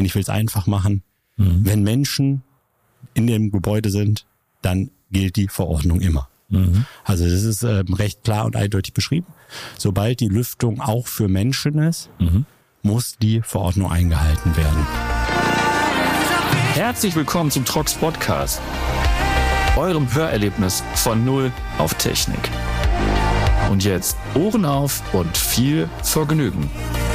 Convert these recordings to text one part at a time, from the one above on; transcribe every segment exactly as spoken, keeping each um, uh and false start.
Und ich will es einfach machen. Mhm. Wenn Menschen in dem Gebäude sind, dann gilt die Verordnung immer. Mhm. Also das ist äh, recht klar und eindeutig beschrieben. Sobald die Lüftung auch für Menschen ist, mhm. muss die Verordnung eingehalten werden. Herzlich willkommen zum Trox Podcast, eurem Hörerlebnis von Null auf Technik. Und jetzt Ohren auf und viel Vergnügen.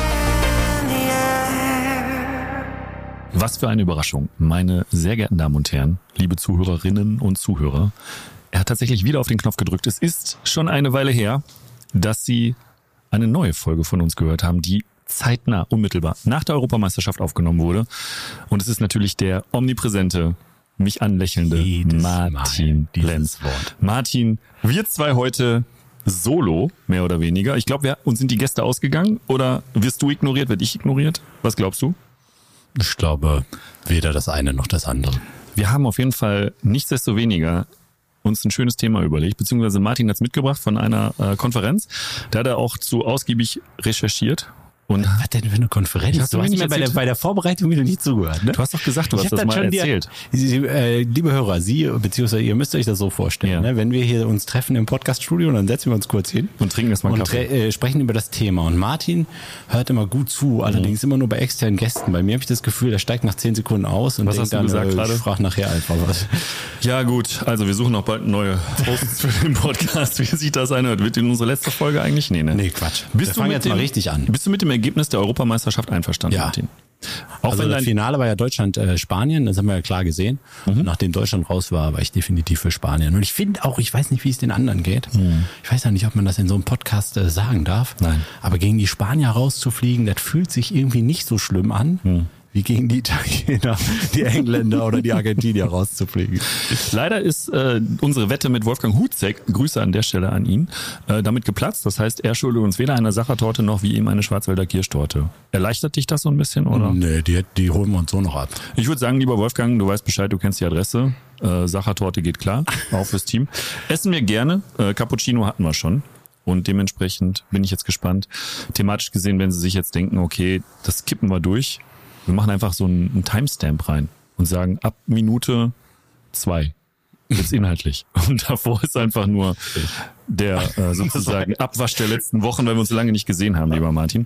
Was für eine Überraschung, meine sehr geehrten Damen und Herren, liebe Zuhörerinnen und Zuhörer. Er hat tatsächlich wieder auf den Knopf gedrückt. Es ist schon eine Weile her, dass Sie eine neue Folge von uns gehört haben, die zeitnah, unmittelbar nach der Europameisterschaft aufgenommen wurde. Und es ist natürlich der omnipräsente, mich anlächelnde Jedes Martin Lenz. Martin, wir zwei heute solo, mehr oder weniger. Ich glaube, wir, uns sind die Gäste ausgegangen oder wirst du ignoriert, werd ich ignoriert? Was glaubst du? Ich glaube, weder das eine noch das andere. Wir haben auf jeden Fall nichtsdestoweniger uns ein schönes Thema überlegt, beziehungsweise Martin hat es mitgebracht von einer äh, Konferenz. Da hat er auch zu ausgiebig recherchiert. Und was denn für eine Konferenz? Hast du du hast mir mir bei der, bei der Vorbereitung wieder nicht zugehört, ne? Du hast doch gesagt, du ich hast das mal erzählt. Die, Sie, äh, liebe Hörer, Sie, beziehungsweise ihr müsst euch das so vorstellen, ja. ne? Wenn wir hier uns treffen im Podcaststudio, dann setzen wir uns kurz hin. Und trinken erstmal einen Kaffee. Und äh, sprechen über das Thema. Und Martin hört immer gut zu, allerdings mhm. immer nur bei externen Gästen. Bei mir habe ich das Gefühl, der steigt nach zehn Sekunden aus und was denkt hast du dann, gesagt äh, gerade? Ich frage nachher einfach was. Ja gut, also wir suchen noch bald neue Hosts für den Podcast. Wie sich das anhört? Wird in unsere letzte Folge eigentlich? Nee, ne? Nee, Quatsch. Bist wir du fangen mit jetzt dem, mal richtig an. Bist du mit dem Ergebnis der Europameisterschaft einverstanden, ja. Martin? Auch also wenn das Finale war ja Deutschland-Spanien, äh, das haben wir ja klar gesehen. Mhm. Nachdem Deutschland raus war, war ich definitiv für Spanien. Und ich finde auch, ich weiß nicht, wie es den anderen geht. Mhm. Ich weiß ja nicht, ob man das in so einem Podcast äh, sagen darf. Nein. Aber gegen die Spanier rauszufliegen, das fühlt sich irgendwie nicht so schlimm an. Mhm. Wie gegen die Italiener, die Engländer oder die Argentinier rauszufliegen. Leider ist äh, unsere Wette mit Wolfgang Hutzek, Grüße an der Stelle an ihn, äh, damit geplatzt. Das heißt, er schuldet uns weder eine Sachertorte noch wie ihm eine Schwarzwälder Kirschtorte. Erleichtert dich das so ein bisschen, oder? Nee, die, die holen wir uns so noch ab. Ich würde sagen, lieber Wolfgang, du weißt Bescheid, du kennst die Adresse. Äh, Sachertorte geht klar, auch fürs Team. Essen wir gerne. Äh, Cappuccino hatten wir schon. Und dementsprechend bin ich jetzt gespannt. Thematisch gesehen, wenn Sie sich jetzt denken, okay, das kippen wir durch. Wir machen einfach so einen, einen Timestamp rein und sagen, ab Minute zwei jetzt inhaltlich. Und davor ist einfach nur der äh, sozusagen Abwasch der letzten Wochen, weil wir uns so lange nicht gesehen haben, lieber Martin.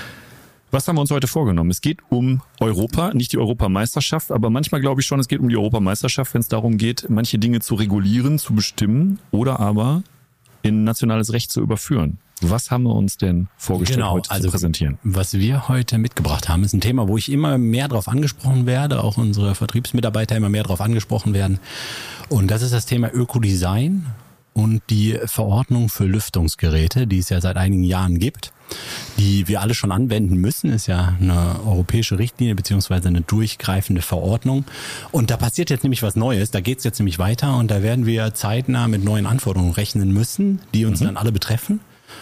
Was haben wir uns heute vorgenommen? Es geht um Europa, nicht die Europameisterschaft, aber manchmal glaube ich schon, es geht um die Europameisterschaft, wenn es darum geht, manche Dinge zu regulieren, zu bestimmen oder aber in nationales Recht zu überführen. Was haben wir uns denn vorgestellt, genau, heute also zu präsentieren? Was wir heute mitgebracht haben, ist ein Thema, wo ich immer mehr drauf angesprochen werde, auch unsere Vertriebsmitarbeiter immer mehr drauf angesprochen werden. Und das ist das Thema Ökodesign und die Verordnung für Lüftungsgeräte, die es ja seit einigen Jahren gibt, die wir alle schon anwenden müssen. Ist ja eine europäische Richtlinie beziehungsweise eine durchgreifende Verordnung. Und da passiert jetzt nämlich was Neues. Da geht es jetzt nämlich weiter und da werden wir zeitnah mit neuen Anforderungen rechnen müssen, die uns mhm. dann alle betreffen.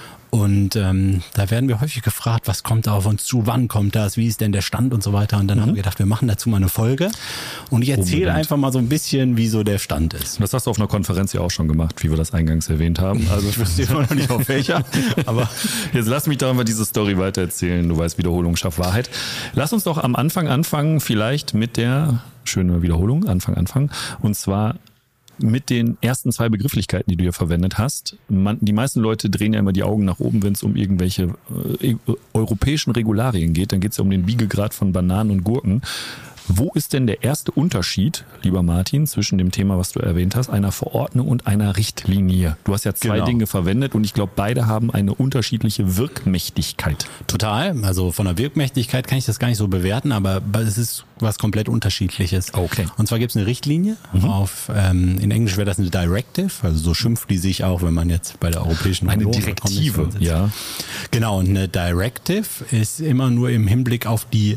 Und ähm, da werden wir häufig gefragt, was kommt da auf uns zu, wann kommt das, wie ist denn der Stand und so weiter. Und dann mhm. haben wir gedacht, wir machen dazu mal eine Folge. Und ich erzähle einfach mal so ein bisschen, wie so der Stand ist. Das hast du auf einer Konferenz ja auch schon gemacht, wie wir das eingangs erwähnt haben. Also ich wüsste immer noch nicht auf welcher. Aber jetzt lass mich doch mal diese Story weitererzählen. Du weißt, Wiederholung schafft Wahrheit. Lass uns doch am Anfang anfangen, vielleicht mit der, schöne Wiederholung, Anfang, Anfang. Und zwar mit den ersten zwei Begrifflichkeiten, die du hier verwendet hast. Man, die meisten Leute drehen ja immer die Augen nach oben, wenn es um irgendwelche äh, europäischen Regularien geht. Dann geht es ja um den Biegegrad von Bananen und Gurken. Wo ist denn der erste Unterschied, lieber Martin, zwischen dem Thema, was du erwähnt hast, einer Verordnung und einer Richtlinie? Du hast ja zwei genau. Dinge verwendet und ich glaube, beide haben eine unterschiedliche Wirkmächtigkeit. Total. Also von der Wirkmächtigkeit kann ich das gar nicht so bewerten, aber es ist was komplett Unterschiedliches. Okay. Und zwar gibt es eine Richtlinie. Mhm. Auf ähm, in Englisch wäre das eine Directive, also so schimpft die sich auch, wenn man jetzt bei der Europäischen eine Union... Eine Direktive, ja. Genau, und eine Directive ist immer nur im Hinblick auf die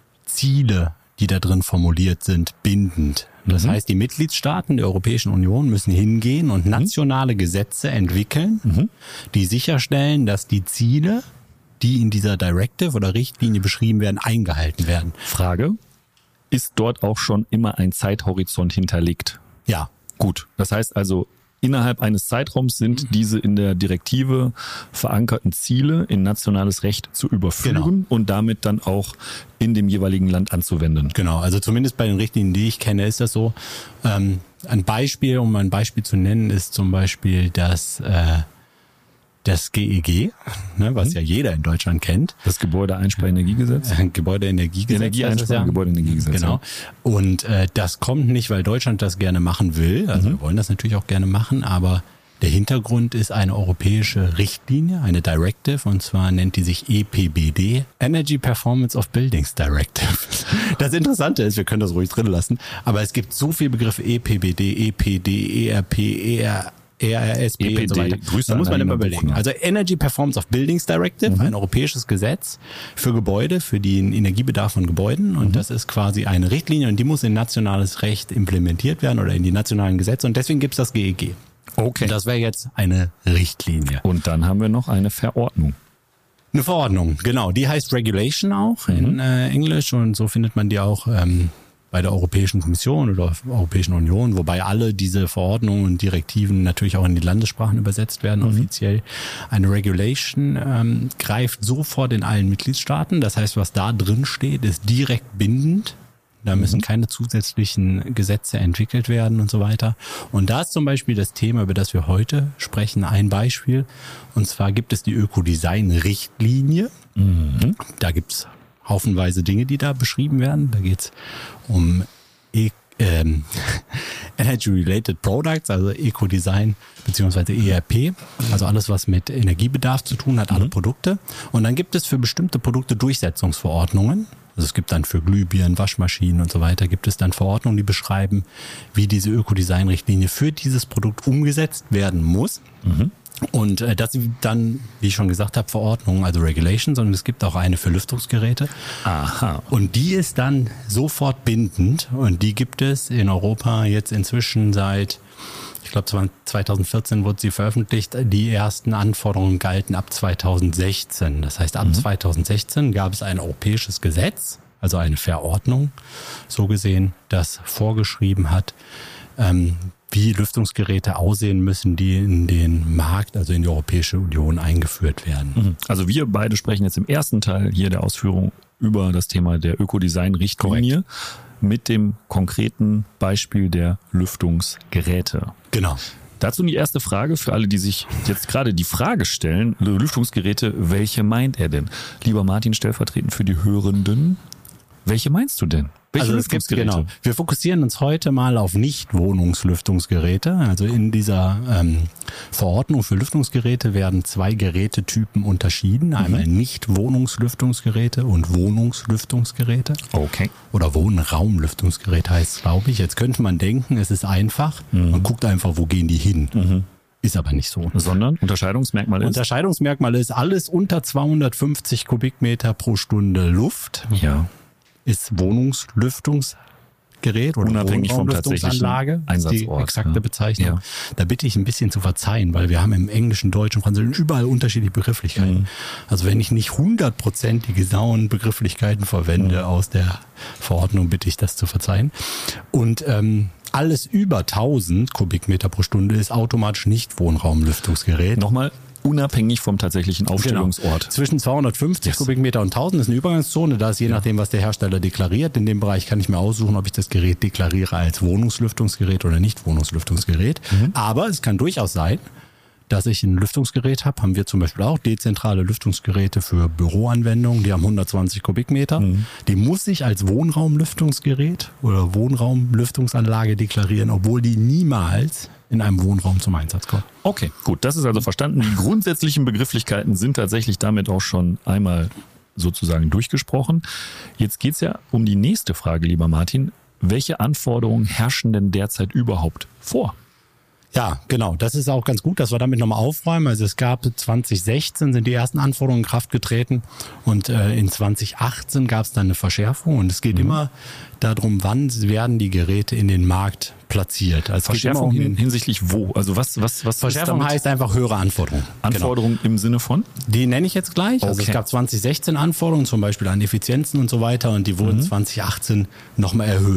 Ziele, die da drin formuliert sind, bindend. Das mhm. heißt, die Mitgliedstaaten der Europäischen Union müssen hingehen und nationale Gesetze entwickeln, mhm. die sicherstellen, dass die Ziele, die in dieser Directive oder Richtlinie beschrieben werden, eingehalten werden. Frage, ist dort auch schon immer ein Zeithorizont hinterlegt? Ja. Gut, das heißt also, innerhalb eines Zeitraums sind diese in der Direktive verankerten Ziele in nationales Recht zu überführen genau. und damit dann auch in dem jeweiligen Land anzuwenden. Genau, also zumindest bei den Richtlinien, die ich kenne, ist das so. Ähm, ein Beispiel, um ein Beispiel zu nennen, ist zum Beispiel das, äh, das G E G, ne, was mhm. ja jeder in Deutschland kennt. Das Gebäudeenspeisenergiegesetz. Gebäudeenergiegesetz. Energieeinspeisung, ja. Gebäudeenergiegesetz. Genau. Und äh, das kommt nicht, weil Deutschland das gerne machen will. Also mhm. wir wollen das natürlich auch gerne machen, aber der Hintergrund ist eine europäische Richtlinie, eine Directive, und zwar nennt die sich E P B D, Energy Performance of Buildings Directive. Das Interessante ist, wir können das ruhig drin lassen, aber es gibt so viele Begriffe, E P B D, E P D, E R P, E R, E R S B E P D, und so weiter. Da muss man immer überlegen. Also Energy Performance of Buildings Directive, mhm. ein europäisches Gesetz für Gebäude, für den Energiebedarf von Gebäuden. Und mhm. das ist quasi eine Richtlinie und die muss in nationales Recht implementiert werden oder in die nationalen Gesetze. Und deswegen gibt es das G E G. Okay. Und das wäre jetzt eine Richtlinie. Und dann haben wir noch eine Verordnung. Eine Verordnung, genau. Die heißt Regulation auch mhm. in äh, Englisch und so findet man die auch ähm, bei der Europäischen Kommission oder Europäischen Union, wobei alle diese Verordnungen und Direktiven natürlich auch in die Landessprachen übersetzt werden, mhm. offiziell. Eine Regulation ähm, greift sofort in allen Mitgliedstaaten. Das heißt, was da drin steht, ist direkt bindend. Da müssen mhm. keine zusätzlichen Gesetze entwickelt werden und so weiter. Und da ist zum Beispiel das Thema, über das wir heute sprechen, ein Beispiel. Und zwar gibt es die Ökodesign-Richtlinie. Mhm. Da gibt's haufenweise Dinge, die da beschrieben werden. Da geht's um e- ähm, Energy-Related Products, also Eco-Design beziehungsweise E R P, also alles, was mit Energiebedarf zu tun hat, alle mhm. Produkte. Und dann gibt es für bestimmte Produkte Durchsetzungsverordnungen. Also es gibt dann für Glühbirnen, Waschmaschinen und so weiter, gibt es dann Verordnungen, die beschreiben, wie diese Ökodesign-Richtlinie für dieses Produkt umgesetzt werden muss. Mhm. Und äh, das sind dann, wie ich schon gesagt habe, Verordnungen, also Regulations, sondern es gibt auch eine für Lüftungsgeräte. Aha. Und die ist dann sofort bindend und die gibt es in Europa jetzt inzwischen seit, ich glaube zweitausendvierzehn wurde sie veröffentlicht. Die ersten Anforderungen galten ab zweitausendsechzehn. Das heißt, ab mhm. zweitausendsechzehn gab es ein europäisches Gesetz, also eine Verordnung, so gesehen, das vorgeschrieben hat, ähm, wie Lüftungsgeräte aussehen müssen, die in den Markt, also in die Europäische Union eingeführt werden. Also wir beide sprechen jetzt im ersten Teil hier der Ausführung über das Thema der Ökodesign-Richtlinie mit dem konkreten Beispiel der Lüftungsgeräte. Genau. Dazu die erste Frage für alle, die sich jetzt gerade die Frage stellen, Lüftungsgeräte, welche meint er denn? Lieber Martin, stellvertretend für die Hörenden, welche meinst du denn? Welche also es gibt, genau. Wir fokussieren uns heute mal auf Nicht-Wohnungslüftungsgeräte. Also in dieser ähm, Verordnung für Lüftungsgeräte werden zwei Gerätetypen unterschieden. Einmal mhm. Nicht-Wohnungslüftungsgeräte und Wohnungslüftungsgeräte. Okay. Oder Wohnraumlüftungsgerät heißt es, glaube ich. Jetzt könnte man denken, es ist einfach. Mhm. Man guckt einfach, wo gehen die hin. Mhm. Ist aber nicht so. Sondern Unterscheidungsmerkmal ist? Unterscheidungsmerkmal ist alles unter zweihundertfünfzig Kubikmeter pro Stunde Luft. Ja. Ist Wohnungslüftungsgerät oder unabhängig vom tatsächlichen Einsatzort. Die exakte ja. Bezeichnung. Ja. Da bitte ich ein bisschen zu verzeihen, weil wir haben im Englischen, Deutschen, Französischen überall unterschiedliche Begrifflichkeiten. Mhm. Also wenn ich nicht hundertprozentig die genauen Begrifflichkeiten verwende mhm. aus der Verordnung, bitte ich das zu verzeihen. Und ähm, alles über tausend Kubikmeter pro Stunde ist automatisch nicht Wohnraumlüftungsgerät. Nochmal. Unabhängig vom tatsächlichen Aufstellungsort. Genau. Zwischen zweihundertfünfzig yes. Kubikmeter und tausend ist eine Übergangszone. Da ist je ja. nachdem, was der Hersteller deklariert. In dem Bereich kann ich mir aussuchen, ob ich das Gerät deklariere als Wohnungslüftungsgerät oder nicht Wohnungslüftungsgerät. Mhm. Aber es kann durchaus sein, dass ich ein Lüftungsgerät habe. Haben wir zum Beispiel auch dezentrale Lüftungsgeräte für Büroanwendungen. Die haben hundertzwanzig Kubikmeter. Mhm. Die muss ich als Wohnraumlüftungsgerät oder Wohnraumlüftungsanlage deklarieren, obwohl die niemals in einem Wohnraum zum Einsatz kommt. Okay, gut, das ist also verstanden. Die grundsätzlichen Begrifflichkeiten sind tatsächlich damit auch schon einmal sozusagen durchgesprochen. Jetzt geht's ja um die nächste Frage, lieber Martin. Welche Anforderungen herrschen denn derzeit überhaupt vor? Ja, genau. Das ist auch ganz gut, dass wir damit nochmal aufräumen. Also es gab zwanzig sechzehn sind die ersten Anforderungen in Kraft getreten und äh, in zwanzig achtzehn gab es dann eine Verschärfung und es geht mhm. immer darum, wann werden die Geräte in den Markt platziert. Also Verschärfung um hin, hinsichtlich wo? Also was was was Verschärfung heißt einfach höhere Anforderungen. Anforderungen genau. im Sinne von? Die nenne ich jetzt gleich. Okay. Also es gab zwanzig sechzehn Anforderungen, zum Beispiel an Effizienzen und so weiter und die wurden mhm. zwanzig achtzehn nochmal erhöht.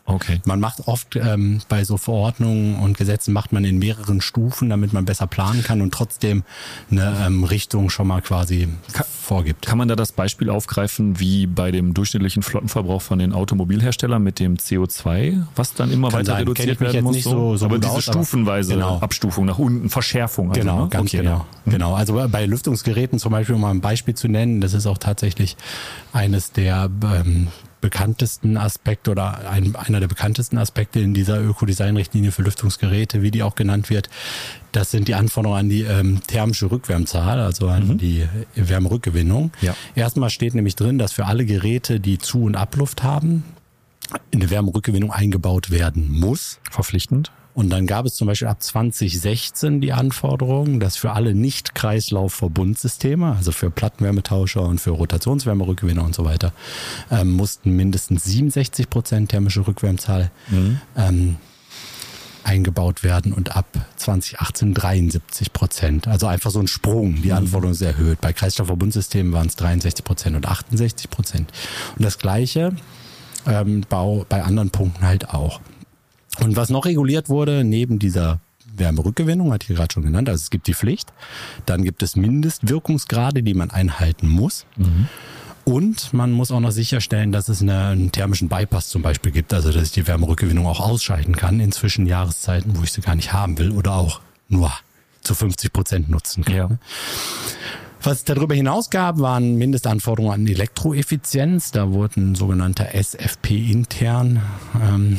Okay. Man macht oft ähm, bei so Verordnungen und Gesetzen macht man in mehreren Stufen, damit man besser planen kann und trotzdem eine ähm, Richtung schon mal quasi Ka- vorgibt. Kann man da das Beispiel aufgreifen, wie bei dem durchschnittlichen Flottenverbrauch von den Automobilherstellern mit dem C O zwei, was dann immer Kann weiter sein. reduziert Kenn ich mich werden jetzt muss? nicht so- so aber gut diese aus, aber- stufenweise Genau. Abstufung nach unten, Verschärfung. Also, Genau, ne? ganz Okay, genau. ja. Genau. Also bei Lüftungsgeräten zum Beispiel, um mal ein Beispiel zu nennen, das ist auch tatsächlich eines der ähm, bekanntesten Aspekte oder ein, einer der bekanntesten Aspekte in dieser Ökodesign-Richtlinie für Lüftungsgeräte, wie die auch genannt wird. Das sind die Anforderungen an die ähm, thermische Rückwärmzahl, also an Mhm. die Wärmerückgewinnung. Ja. Erstmal steht nämlich drin, dass für alle Geräte, die Zu- und Abluft haben, eine Wärmerückgewinnung eingebaut werden muss. Verpflichtend. Und dann gab es zum Beispiel ab zwanzig sechzehn die Anforderung, dass für alle Nicht-Kreislauf-Verbundsysteme, also für Plattenwärmetauscher und für Rotationswärmerückgewinner und so weiter, ähm, mussten mindestens siebenundsechzig Prozent thermische Rückwärmzahl Mhm. ähm, eingebaut werden und ab zwanzig achtzehn dreiundsiebzig Prozent. Also einfach so ein Sprung. Die Anforderung ist erhöht. Bei Kreislaufverbundsystemen waren es dreiundsechzig Prozent und achtundsechzig Prozent. Und das Gleiche ähm, bei, bei anderen Punkten halt auch. Und was noch reguliert wurde, neben dieser Wärmerückgewinnung, hatte ich gerade schon genannt, also es gibt die Pflicht, dann gibt es Mindestwirkungsgrade, die man einhalten muss. Mhm. Und man muss auch noch sicherstellen, dass es eine, einen thermischen Bypass zum Beispiel gibt, also dass ich die Wärmerückgewinnung auch ausschalten kann in zwischen Jahreszeiten, wo ich sie gar nicht haben will oder auch nur zu fünfzig Prozent nutzen kann. Ja. Was es darüber hinaus gab, waren Mindestanforderungen an Elektroeffizienz. Da wurden sogenannte S F P intern ähm,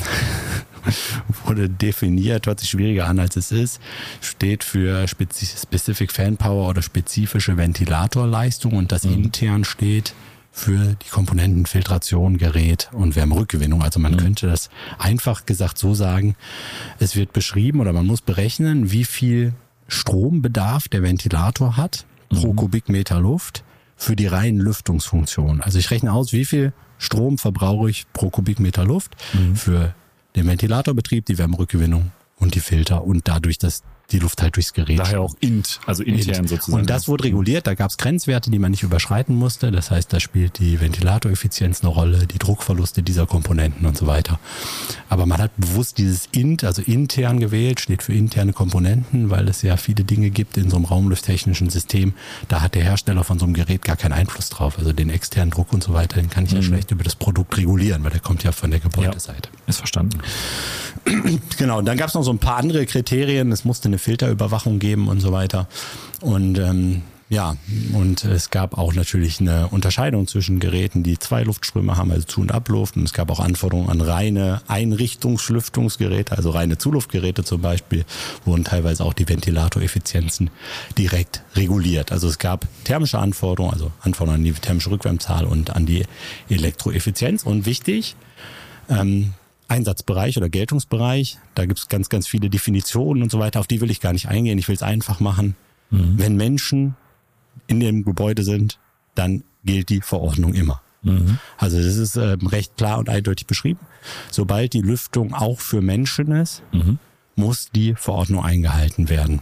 wurde definiert, hört sich schwieriger an als es ist, steht für Specific Fan Power oder spezifische Ventilatorleistung und das mhm. intern steht für die Komponenten Filtration, Gerät und Wärmerückgewinnung. Also man mhm. könnte das einfach gesagt so sagen, es wird beschrieben oder man muss berechnen, wie viel Strombedarf der Ventilator hat pro mhm. Kubikmeter Luft für die reinen Lüftungsfunktionen. Also ich rechne aus, wie viel Strom verbrauche ich pro Kubikmeter Luft mhm. für den Ventilatorbetrieb, die Wärmerückgewinnung und die Filter und dadurch, dass die Luft halt durchs Gerät. Daher auch int, also intern int. sozusagen. Und das wurde reguliert, da gab es Grenzwerte, die man nicht überschreiten musste. Das heißt, da spielt die Ventilatoreffizienz eine Rolle, die Druckverluste dieser Komponenten und so weiter. Aber man hat bewusst dieses int, also intern gewählt, steht für interne Komponenten, weil es ja viele Dinge gibt in so einem raumlufttechnischen System. Da hat der Hersteller von so einem Gerät gar keinen Einfluss drauf. Also den externen Druck und so weiter, den kann ich ja mhm. schlecht über das Produkt regulieren, weil der kommt ja von der Gebäudeseite. Ja, ist verstanden. Genau, und dann gab es noch so ein paar andere Kriterien. Es musste eine Filterüberwachung geben und so weiter. Und ähm, ja, und es gab auch natürlich eine Unterscheidung zwischen Geräten, die zwei Luftströme haben, also Zu- und Abluft. Und es gab auch Anforderungen an reine Einrichtungslüftungsgeräte, also reine Zuluftgeräte zum Beispiel, wurden teilweise auch die Ventilatoreffizienzen direkt reguliert. Also es gab thermische Anforderungen, also Anforderungen an die thermische Rückwärmzahl und an die Elektroeffizienz. Und wichtig, ähm, Einsatzbereich oder Geltungsbereich, da gibt es ganz, ganz viele Definitionen und so weiter, auf die will ich gar nicht eingehen, ich will es einfach machen. Mhm. Wenn Menschen in dem Gebäude sind, dann gilt die Verordnung immer. Mhm. Also das ist äh, recht klar und eindeutig beschrieben. Sobald die Lüftung auch für Menschen ist, mhm. muss die Verordnung eingehalten werden.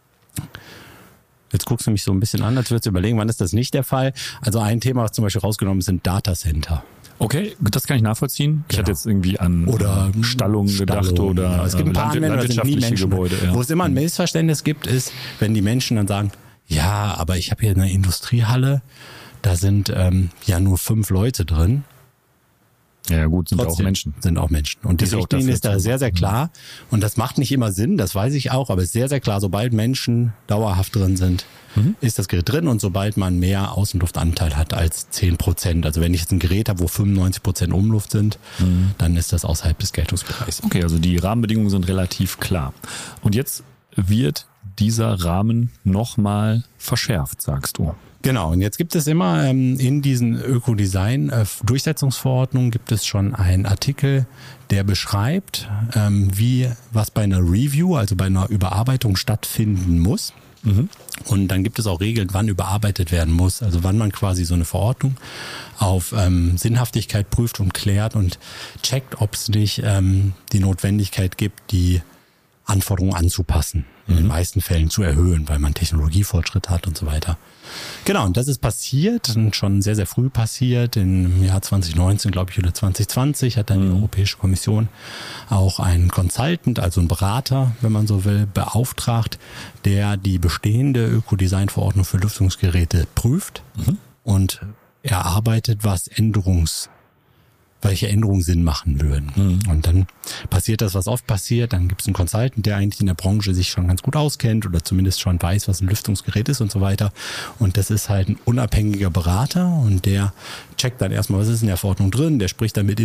Jetzt guckst du mich so ein bisschen an, als würdest du überlegen, wann ist das nicht der Fall. Also ein Thema, was zum Beispiel rausgenommen ist, sind Datacenter. Okay, das kann ich nachvollziehen. Ich genau. hatte jetzt irgendwie an oder Stallungen Stallung, gedacht oder ja, es gibt ein paar Land, Anwendungen, das sind nie Menschen. Gebäude. Ja. Wo es immer ein Missverständnis gibt, ist, wenn die Menschen dann sagen, ja, aber ich habe hier eine Industriehalle, da sind ähm, ja nur fünf Leute drin. Ja gut, sind Trotzdem auch Menschen. Sind auch Menschen. Und die Richtlinie ist da sehr, sehr klar. Und das macht nicht immer Sinn, das weiß ich auch, aber es ist sehr, sehr klar, sobald Menschen dauerhaft drin sind, mhm. ist das Gerät drin und sobald man mehr Außenluftanteil hat als zehn Prozent. Also wenn ich jetzt ein Gerät habe, wo fünfundneunzig Prozent Umluft sind, mhm. dann ist das außerhalb des Geltungsbereichs. Okay, also die Rahmenbedingungen sind relativ klar. Und jetzt wird dieser Rahmen nochmal verschärft, sagst du. Genau, und jetzt gibt es immer ähm, in diesen Ökodesign-Durchsetzungsverordnungen gibt es schon einen Artikel, der beschreibt, ähm, wie was bei einer Review, also bei einer Überarbeitung stattfinden muss. Mhm. Und dann gibt es auch Regeln, wann überarbeitet werden muss, also wann man quasi so eine Verordnung auf ähm, Sinnhaftigkeit prüft und klärt und checkt, ob es nicht ähm, die Notwendigkeit gibt, die Anforderungen anzupassen, in mhm. den meisten Fällen zu erhöhen, weil man Technologiefortschritt hat und so weiter. Genau, und das ist passiert, und schon sehr, sehr früh passiert. Im Jahr zwanzig neunzehn, glaube ich, oder zwanzig zwanzig hat dann die Europäische Kommission auch einen Consultant, also einen Berater, wenn man so will, beauftragt, der die bestehende Ökodesign-Verordnung für Lüftungsgeräte prüft mhm. und erarbeitet, was Änderungs welche Änderungen Sinn machen würden. Mhm. Und dann passiert das, was oft passiert. Dann gibt es einen Consultant, der eigentlich in der Branche sich schon ganz gut auskennt oder zumindest schon weiß, was ein Lüftungsgerät ist und so weiter. Und das ist halt ein unabhängiger Berater und der checkt dann erstmal, was ist in der Verordnung drin. Der spricht dann mit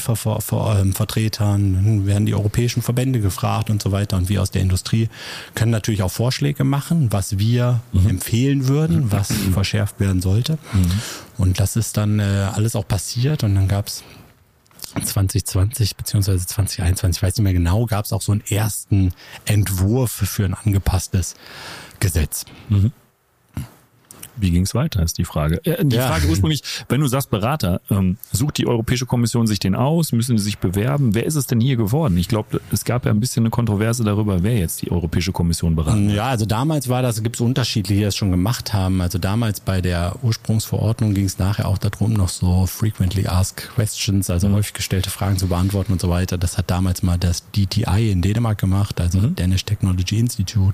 Industrievertretern, dann werden die europäischen Verbände gefragt und so weiter. Und wir aus der Industrie können natürlich auch Vorschläge machen, was wir mhm. empfehlen würden, was mhm. verschärft werden sollte. Mhm. Und das ist dann äh, alles auch passiert und dann gab's zwanzig zwanzig beziehungsweise zwanzig einundzwanzig, ich weiß nicht mehr genau, gab es auch so einen ersten Entwurf für ein angepasstes Gesetz. Mhm. Wie ging es weiter, ist die Frage. Äh, die ja. Frage ursprünglich, wenn du sagst Berater, ähm, sucht die Europäische Kommission sich den aus, müssen sie sich bewerben? Wer ist es denn hier geworden? Ich glaube, es gab ja ein bisschen eine Kontroverse darüber, wer jetzt die Europäische Kommission beraten hat. Ja, also damals war das, gibt es unterschiedliche, die das schon gemacht haben. Also damals bei der Ursprungsverordnung ging es nachher auch darum, noch so frequently asked questions, also mhm. häufig gestellte Fragen zu beantworten und so weiter. Das hat damals mal das D T I in Dänemark gemacht, also mhm. Danish Technology Institute.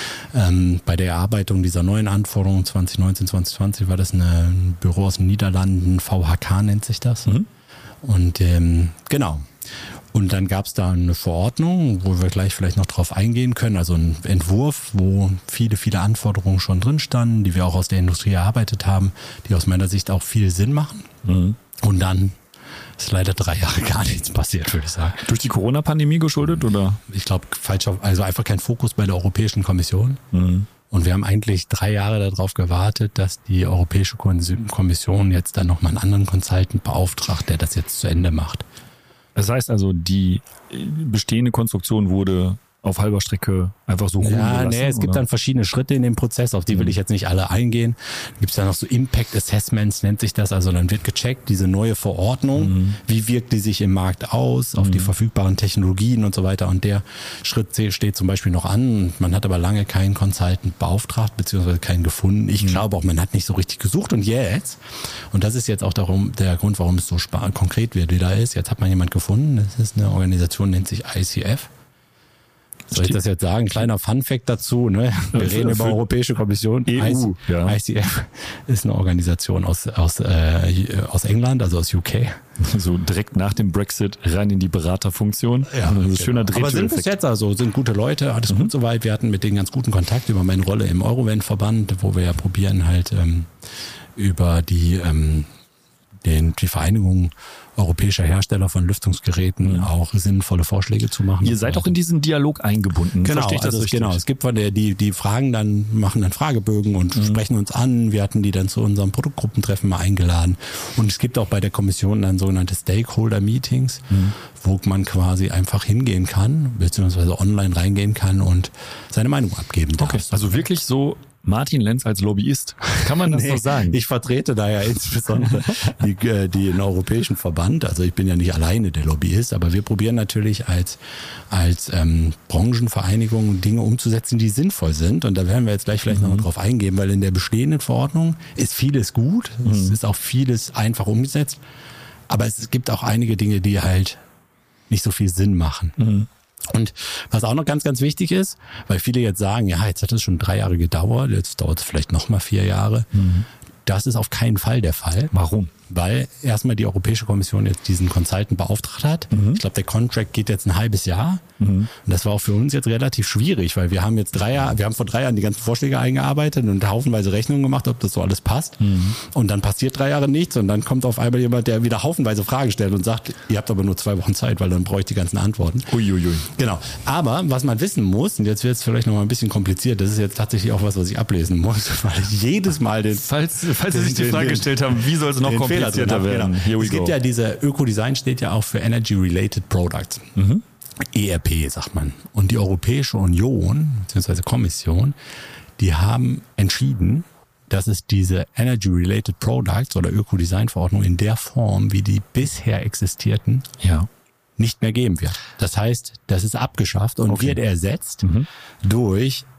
Ähm, bei der Erarbeitung dieser neuen Anforderungen zwanzig neunzehn, zwanzig zwanzig war das eine, ein Büro aus den Niederlanden, V H K nennt sich das. Mhm. Und ähm, genau. Und dann gab es da eine Verordnung, wo wir gleich vielleicht noch drauf eingehen können, also ein Entwurf, wo viele, viele Anforderungen schon drin standen, die wir auch aus der Industrie erarbeitet haben, die aus meiner Sicht auch viel Sinn machen. Mhm. Und dann ist leider drei Jahre gar nichts passiert, würde ich sagen. Durch die Corona-Pandemie geschuldet, oder? Ich glaube, falsch auf, also einfach kein Fokus bei der Europäischen Kommission. Mhm. Und wir haben eigentlich drei Jahre darauf gewartet, dass die Europäische Kommission jetzt dann nochmal einen anderen Consultant beauftragt, der das jetzt zu Ende macht. Das heißt also, die bestehende Konstruktion wurde auf halber Strecke einfach so ruhen Ja, gelassen, nee, es gibt oder? dann verschiedene Schritte in dem Prozess, auf die will ich jetzt nicht alle eingehen. Da gibt es dann noch so Impact Assessments, nennt sich das. Also dann wird gecheckt, diese neue Verordnung, mhm. wie wirkt die sich im Markt aus, auf mhm. die verfügbaren Technologien und so weiter. Und der Schritt steht zum Beispiel noch an. Man hat aber lange keinen Consultant beauftragt, beziehungsweise keinen gefunden. Ich mhm. glaube auch, man hat nicht so richtig gesucht. Und jetzt, und das ist jetzt auch darum, der Grund, warum es so konkret wird, wie da ist, jetzt hat man jemand gefunden. Das ist eine Organisation, nennt sich I C F. Soll ich das jetzt sagen? Kleiner Funfact dazu, ne? Wir reden über Europäische Kommission. E U, ja. I C F ist eine Organisation aus, aus, äh, aus England, also aus U K. So direkt nach dem Brexit rein in die Beraterfunktion. Ja, also genau. schöner Aber sind bis jetzt also, sind gute Leute, alles mhm. gut soweit. Wir hatten mit denen ganz guten Kontakt über meine Rolle im Eurovan-Verband, wo wir ja probieren halt ähm, über die, ähm, den, die Vereinigung europäischer Hersteller von Lüftungsgeräten mhm. auch sinnvolle Vorschläge zu machen. Ihr seid auch in diesen Dialog eingebunden. Genau, Verstehe ich das also es, richtig? genau. Es gibt von der, die, die fragen dann, machen dann Fragebögen und mhm. sprechen uns an. Wir hatten die dann zu unserem Produktgruppentreffen mal eingeladen. Und es gibt auch bei der Kommission dann sogenannte Stakeholder-Meetings, mhm. wo man quasi einfach hingehen kann, beziehungsweise online reingehen kann und seine Meinung abgeben darf. Okay. Also wirklich so Martin Lenz als Lobbyist. Kann man das nee, so sagen? Ich vertrete da ja insbesondere die, die, den Europäischen Verband. Also ich bin ja nicht alleine der Lobbyist, aber wir probieren natürlich als, als ähm, Branchenvereinigung Dinge umzusetzen, die sinnvoll sind. Und da werden wir jetzt gleich vielleicht mhm. noch drauf eingehen, weil in der bestehenden Verordnung ist vieles gut. Mhm. Es ist auch vieles einfach umgesetzt. Aber es gibt auch einige Dinge, die halt nicht so viel Sinn machen. Mhm. Und was auch noch ganz, ganz wichtig ist, weil viele jetzt sagen, ja, jetzt hat es schon drei Jahre gedauert, jetzt dauert es vielleicht noch mal vier Jahre. Mhm. Das ist auf keinen Fall der Fall. Warum? Weil erstmal die Europäische Kommission jetzt diesen Consultant beauftragt hat. Mhm. Ich glaube, der Contract geht jetzt ein halbes Jahr. Mhm. Und das war auch für uns jetzt relativ schwierig, weil wir haben jetzt drei Jahre, wir haben vor drei Jahren die ganzen Vorschläge eingearbeitet und haufenweise Rechnungen gemacht, ob das so alles passt. Mhm. Und dann passiert drei Jahre nichts und dann kommt auf einmal jemand, der wieder haufenweise Fragen stellt und sagt, ihr habt aber nur zwei Wochen Zeit, weil dann brauche ich die ganzen Antworten. Uiuiui. Genau. Aber was man wissen muss, und jetzt wird es vielleicht noch mal ein bisschen kompliziert, das ist jetzt tatsächlich auch was, was ich ablesen muss, weil ich jedes Mal den... Falls, falls Sie sich die Frage gestellt haben, wie soll es noch komplizierter werden? Genau. Es gibt go. ja diese, Ökodesign steht ja auch für Energy-Related Products. Mhm. E R P sagt man. Und die Europäische Union, beziehungsweise Kommission, die haben entschieden, dass es diese Energy-Related Products oder Ökodesign-Verordnung in der Form, wie die bisher existierten, ja. nicht mehr geben wird. Das heißt, das ist abgeschafft und okay. wird ersetzt mhm. durch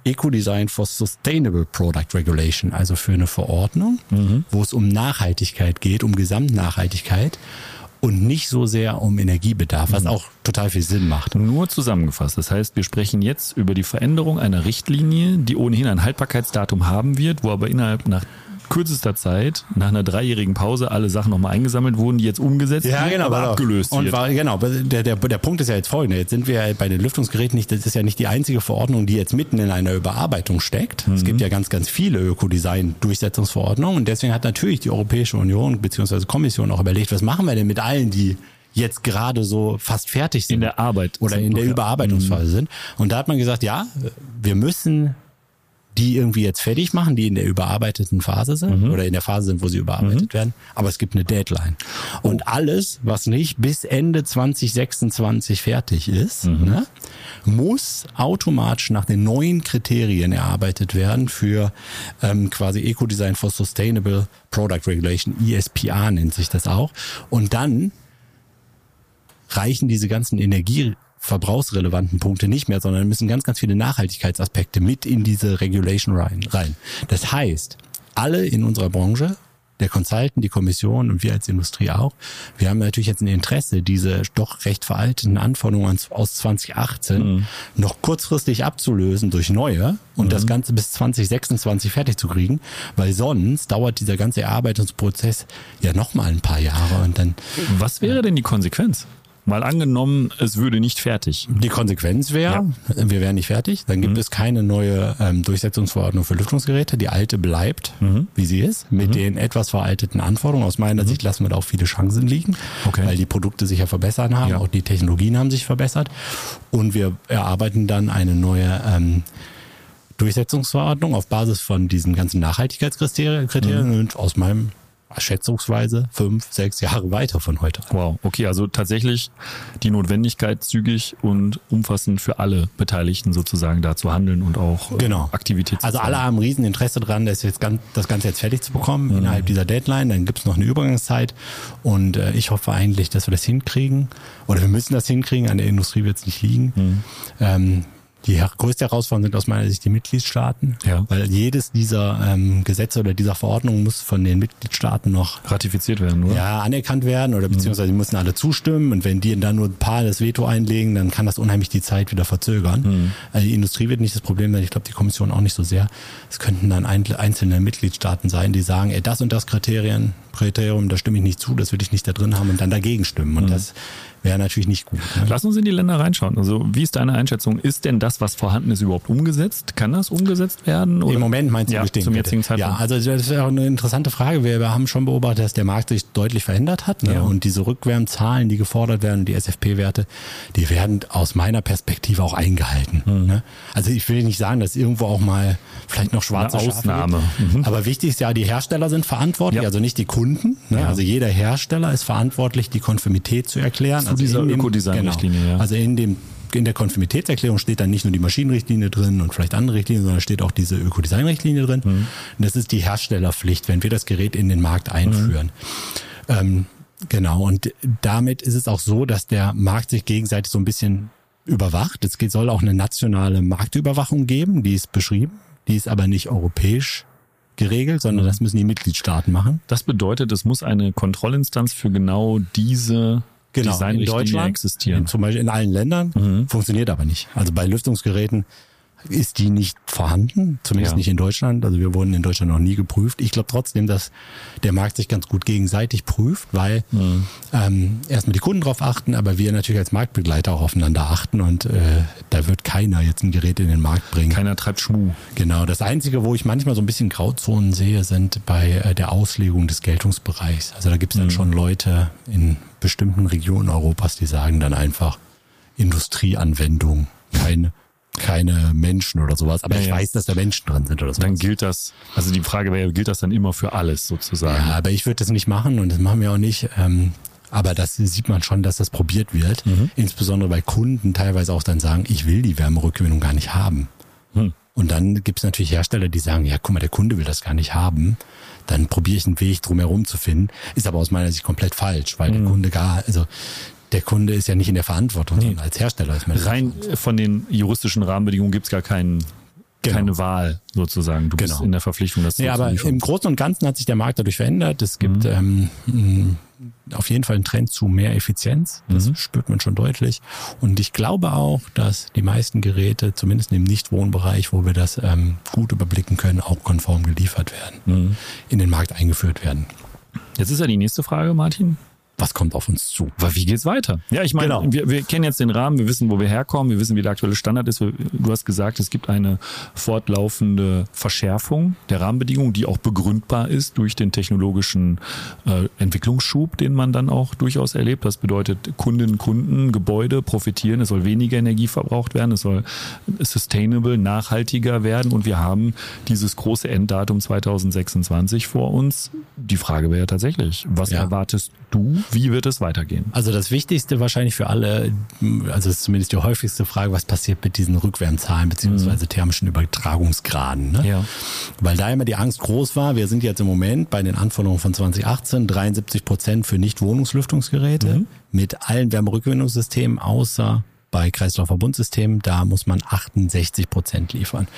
Eco-Design for Sustainable Product Regulation, also für eine Verordnung, mhm. wo es um Nachhaltigkeit geht, um Gesamtnachhaltigkeit und nicht so sehr um Energiebedarf, was mhm. auch total viel Sinn macht. Nur zusammengefasst, das heißt, wir sprechen jetzt über die Veränderung einer Richtlinie, die ohnehin ein Haltbarkeitsdatum haben wird, wo aber innerhalb nach kürzester Zeit, nach einer dreijährigen Pause, alle Sachen nochmal eingesammelt wurden, die jetzt umgesetzt ja, werden, genau, aber aber abgelöst und wird. War, genau, der, der, der Punkt ist ja jetzt folgender. Jetzt sind wir bei den Lüftungsgeräten nicht, das ist ja nicht die einzige Verordnung, die jetzt mitten in einer Überarbeitung steckt. Mhm. Es gibt ja ganz, ganz viele Ökodesign-Durchsetzungsverordnungen und deswegen hat natürlich die Europäische Union bzw. Kommission auch überlegt, was machen wir denn mit allen, die jetzt gerade so fast fertig sind. In der Arbeit. Oder in der ja. Überarbeitungsphase mhm. sind. Und da hat man gesagt, ja, wir müssen die irgendwie jetzt fertig machen, die in der überarbeiteten Phase sind mhm. oder in der Phase sind, wo sie überarbeitet mhm. werden. Aber es gibt eine Deadline. Und oh. alles, was nicht bis Ende zwanzig sechsundzwanzig fertig ist, mhm. ne, muss automatisch nach den neuen Kriterien erarbeitet werden für ähm, quasi Eco-Design for Sustainable Product Regulation, E S P A nennt sich das auch. Und dann reichen diese ganzen Energie verbrauchsrelevanten Punkte nicht mehr, sondern müssen ganz, ganz viele Nachhaltigkeitsaspekte mit in diese Regulation rein. rein. Das heißt, alle in unserer Branche, der Consultant, die Kommission und wir als Industrie auch, wir haben natürlich jetzt ein Interesse, diese doch recht veralteten Anforderungen aus zwanzig achtzehn mhm. noch kurzfristig abzulösen durch neue und mhm. das Ganze bis zwanzig sechsundzwanzig fertig zu kriegen, weil sonst dauert dieser ganze Erarbeitungsprozess ja nochmal ein paar Jahre und dann... Was wäre denn die Konsequenz? Mal angenommen, es würde nicht fertig. Die Konsequenz wäre, ja. wir wären nicht fertig. Dann gibt mhm. es keine neue ähm, Durchsetzungsverordnung für Lüftungsgeräte. Die alte bleibt, mhm. wie sie ist, mit mhm. den etwas veralteten Anforderungen. Aus meiner mhm. Sicht lassen wir da auch viele Chancen liegen, okay. weil die Produkte sich ja verbessert haben, ja. auch die Technologien haben sich verbessert. Und wir erarbeiten dann eine neue ähm, Durchsetzungsverordnung auf Basis von diesen ganzen Nachhaltigkeitskriterien mhm. und aus meinem schätzungsweise fünf, sechs Jahre weiter von heute. Wow, okay, also tatsächlich die Notwendigkeit, zügig und umfassend für alle Beteiligten sozusagen da zu handeln und auch genau. Aktivität zu Also alle haben riesen Interesse dran, das, jetzt ganz, das Ganze jetzt fertig zu bekommen mhm. innerhalb dieser Deadline. Dann gibt es noch eine Übergangszeit und äh, ich hoffe eigentlich, dass wir das hinkriegen oder wir müssen das hinkriegen, an der Industrie wird es nicht liegen. Mhm. Ähm, Die größte Herausforderung sind aus meiner Sicht die Mitgliedstaaten, ja. weil jedes dieser ähm, Gesetze oder dieser Verordnungen muss von den Mitgliedstaaten noch ratifiziert werden, oder? Ja, anerkannt werden oder beziehungsweise mhm. müssen alle zustimmen und wenn die dann nur ein paar das Veto einlegen, dann kann das unheimlich die Zeit wieder verzögern. Mhm. Also die Industrie wird nicht das Problem sein, ich glaube die Kommission auch nicht so sehr. Es könnten dann einzelne Mitgliedstaaten sein, die sagen, ey, das und das Kriterien, Kriterium, da stimme ich nicht zu, das will ich nicht da drin haben und dann dagegen stimmen und mhm. das wäre natürlich nicht gut. Ne? Lass uns in die Länder reinschauen. Also wie ist deine Einschätzung? Ist denn das, was vorhanden ist, überhaupt umgesetzt? Kann das umgesetzt werden? Oder? Im Moment meinst du ja, bestimmt. Zum jetzigen Zeitpunkt. Ja, also das ist auch eine interessante Frage. Wir, wir haben schon beobachtet, dass der Markt sich deutlich verändert hat. Ne? Ja. Und diese Rückwärmzahlen, die gefordert werden, die S F P-Werte, die werden aus meiner Perspektive auch eingehalten. Mhm. Ne? Also ich will nicht sagen, dass irgendwo auch mal vielleicht noch schwarze eine Ausnahme. Mhm. Aber wichtig ist ja, die Hersteller sind verantwortlich, ja. also nicht die Kunden. Ne? Ja. Also jeder Hersteller ist verantwortlich, die Konformität zu erklären. Zu also dieser Ökodesign-Richtlinie, genau. ja. Also in dem in der Konformitätserklärung steht dann nicht nur die Maschinenrichtlinie drin und vielleicht andere Richtlinien, sondern steht auch diese Ökodesign-Richtlinie drin. Mhm. Und das ist die Herstellerpflicht, wenn wir das Gerät in den Markt einführen. Mhm. Ähm, genau, und damit ist es auch so, dass der Markt sich gegenseitig so ein bisschen überwacht. Es soll auch eine nationale Marktüberwachung geben, die ist beschrieben, die ist aber nicht europäisch geregelt, sondern mhm. das müssen die Mitgliedstaaten machen. Das bedeutet, es muss eine Kontrollinstanz für genau diese Genau, in Deutschland existieren. Zum Beispiel in allen Ländern, mhm. funktioniert aber nicht. Also bei Lüftungsgeräten ist die nicht vorhanden, zumindest ja. nicht in Deutschland. Also wir wurden in Deutschland noch nie geprüft. Ich glaube trotzdem, dass der Markt sich ganz gut gegenseitig prüft, weil mhm. ähm, erstmal die Kunden drauf achten, aber wir natürlich als Marktbegleiter auch aufeinander achten und äh, da wird keiner jetzt ein Gerät in den Markt bringen. Keiner treibt Schmuh. Genau, das Einzige, wo ich manchmal so ein bisschen Grauzonen sehe, sind bei äh, der Auslegung des Geltungsbereichs. Also da gibt es dann mhm. schon Leute in bestimmten Regionen Europas, die sagen dann einfach Industrieanwendung, keine keine Menschen oder sowas, aber ja, ich ja. weiß, dass da Menschen drin sind oder sowas. Dann gilt das, also die Frage wäre, gilt das dann immer für alles sozusagen? Ja, aber ich würde das nicht machen und das machen wir auch nicht, ähm, aber das sieht man schon, dass das probiert wird, mhm. insbesondere bei Kunden teilweise auch dann sagen, ich will die Wärmerückgewinnung gar nicht haben. Mhm. Und dann gibt es natürlich Hersteller, die sagen, ja guck mal, der Kunde will das gar nicht haben, dann probiere ich einen Weg drumherum zu finden, ist aber aus meiner Sicht komplett falsch, weil mhm. der Kunde gar, also der Kunde ist ja nicht in der Verantwortung, sondern als Hersteller ist man. Rein von den juristischen Rahmenbedingungen gibt es gar keinen genau. keine Wahl sozusagen. Du genau. bist in der Verpflichtung, das ja, aber im Großen und Ganzen hat sich der Markt dadurch verändert. Es gibt mhm. ähm, auf jeden Fall einen Trend zu mehr Effizienz. Das mhm. spürt man schon deutlich. Und ich glaube auch, dass die meisten Geräte, zumindest im Nichtwohnbereich, wo wir das ähm, gut überblicken können, auch konform geliefert werden, mhm. in den Markt eingeführt werden. Jetzt ist ja die nächste Frage, Martin. Was kommt auf uns zu? Aber wie geht's weiter? Ja, ich meine, genau. wir, wir kennen jetzt den Rahmen, wir wissen, wo wir herkommen, wir wissen, wie der aktuelle Standard ist. Du hast gesagt, es gibt eine fortlaufende Verschärfung der Rahmenbedingungen, die auch begründbar ist durch den technologischen äh, Entwicklungsschub, den man dann auch durchaus erlebt. Das bedeutet, Kundinnen, Kunden, Gebäude profitieren, es soll weniger Energie verbraucht werden, es soll sustainable, nachhaltiger werden und wir haben dieses große Enddatum zweitausendsechsundzwanzig vor uns. Die Frage wäre ja tatsächlich, was ja. erwartest du? Wie wird es weitergehen? Also das Wichtigste wahrscheinlich für alle, also das ist zumindest die häufigste Frage, was passiert mit diesen Rückwärmzahlen beziehungsweise thermischen Übertragungsgraden? Ne? Ja. Weil da immer die Angst groß war, wir sind jetzt im Moment bei den Anforderungen von zwanzig achtzehn dreiundsiebzig Prozent für Nicht-Wohnungslüftungsgeräte mhm. mit allen Wärmerückgewinnungssystemen, außer bei Kreislaufverbundsystemen, da muss man achtundsechzig Prozent liefern.